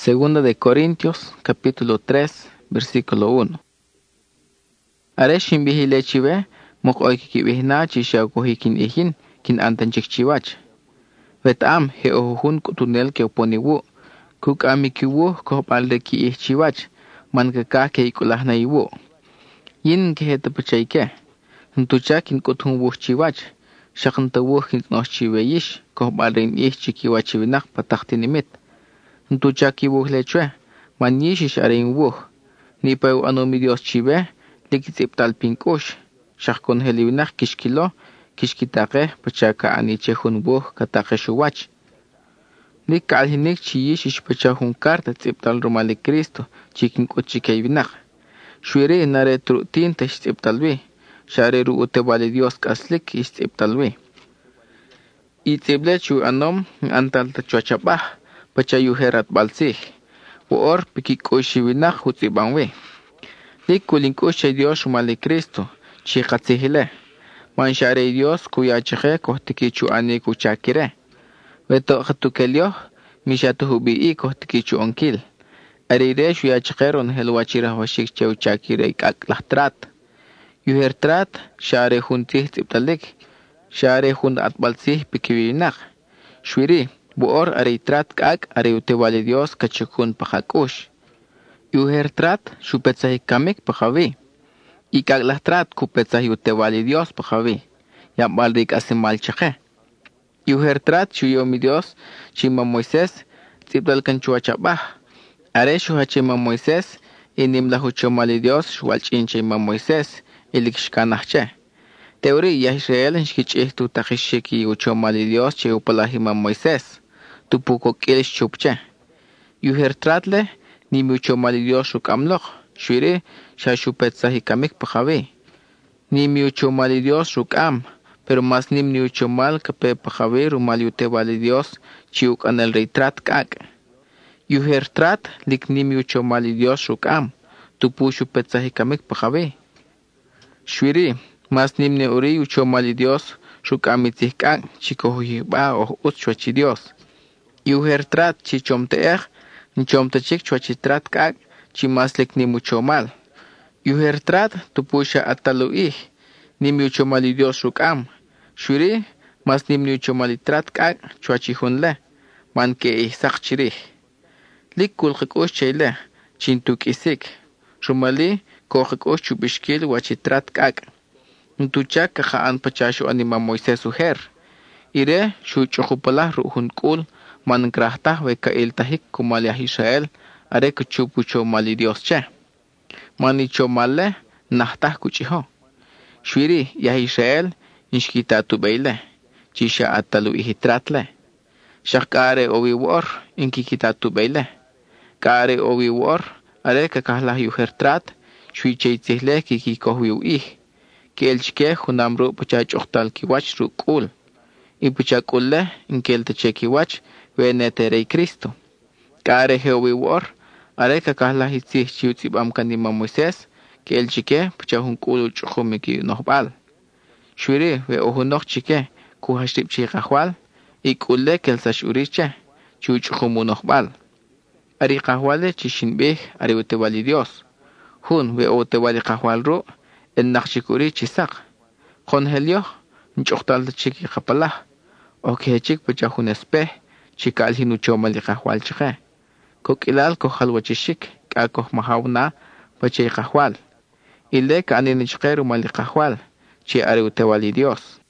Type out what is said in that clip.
Segunda de Corintios, capítulo 3, versículo 1. Areshin bihilechive, mok oikikibihna chishakuhikin ihin, kin antanchikchiwach. Vetam he ohun kutunel ke oponiwu, kuk amikiwu kohpalde ki ihchiwach, mankaka ke ikulahna iwu. Yin ke hetapachayke, ntuchakin kutun wuhchiwach, shakantawuhin nochiweyish, kohpalden ihchikiwachiwinak pataktinimit. Ntuchaki wuhlechwe, manishish arin wuh, nipaw anomi Dios chive, likitsiptal pinkush, shakon heliwinak kishkilo, kishkitake, pachaka anichehun wuh katake shuwach. Likalhinik chiyishish pachahun karta tsiptal rumali Cristo, chikin kuchikaywinak. Shwiri nare trutin teshiptalwi, share ruute vale Dios kaslik istiptalwi. Itiblechu anom antal tachuachabah, pachayuherat balsih. Woor pikikoshiwinak hutzibangwi. Likulinkoshe Dios rumali Cristo, chikatsihile. Manshare Dios kuyacheje kohtikichu ani kuchakire. Veto khatukelyo, mishatuhubi kohtikichu onkil. Arire shuyachejeron helwachira washik cheuchakire kaklahtrat. Yuhertrat, share juntih tiptalik. Share jun atbalsih pikiwinak. Shwiri, buor areitrat kak areutewale Dios kachukun pajakush. Yuhertrat, shupetzahikamik pajavi. Ikaklahtrat kupetzahiutewale Dios pajavi. Yambaldik asimalchaje. Yuhertrat shuyomi Dios, chima Moisés, tiptal kanchuachabah. Areshu hachima Moisés, inimlahuchomali Dios, shualchinchima Moisés, ilikshkanahche. Teori ya Israel nshkichihtu takishiki uchomali Dios che upalahima Moisés. Tupuko kilish chupche. Yuhertratle, nimi uchomali Dios shukamloch. Shwiri, shashupetzahikamik pajavi. Nimi uchomali Dios shukam. Pero mas nimni uchomal kape pajavi rumali utevali Dios chiuk anel reitrat kak. Yuhertrat lik nimi uchomali Dios shukam. Tupushu petzahikamik pajavi. Shwiri, mas nimni uri uchomali Dios shukamitzih kak chikohuhiba o uchwachi Dios. Yuhertrat chichomteej, nchomtechik chwachitrat kak chimaslik nimi uchomal. Yuhertrat tupusha ataluih, nimi uchomali Dios shukam. Shwiri, mas nimni uchomalitrat kak chwachihunle, manke ihsak chirih. Lik kulkikush chayle, chintuk isik. Rumali, kohikush chubishkil wachitrat kak. Ntuchak kahaan pachashu anima Moisés uher. Ire, shuchukupalah ruhun kul, manankrahtah weka iltahik kumaliah Israel, are kuchupucho mali Dios che. Manicho male, nahtah kuchiho. Shwiri, yah Israel, inshkitatu beile, chisha atalu ihitratle. Shakare owi wor, inkikitatu beile. Kare owi wor, are kakahlah yuhertrat, shwicheitzile kikikohwiu ih. Kielchke hunamru pachachoktal kiwach ru kul. Ipuchakulle, inkelteche kiwach, veneterei Cristo. Kare heowi wor, are kakahlah itzih chiutzibam kanima Moisés, kielchke pachahun kulu chuchumiki nohbal. Shwiri we ohunok chike kuhashtip chikahwal ikulle kelsash uriche chuchuhumu nohbal. Ari kahwale chishinbih ari utewali Dios. Hun we utewali kahwal ru en nakchikuri chisak. Konhelyo nchoktal chiki kapalah. Okehechik pachahun espeh chikal hinuchomali kahwal chike. Kokilal kohalwachishik kakoh mahawna pachay kahwal. Ile kaninichkeru mali kahwal. Chi are utewali Dios.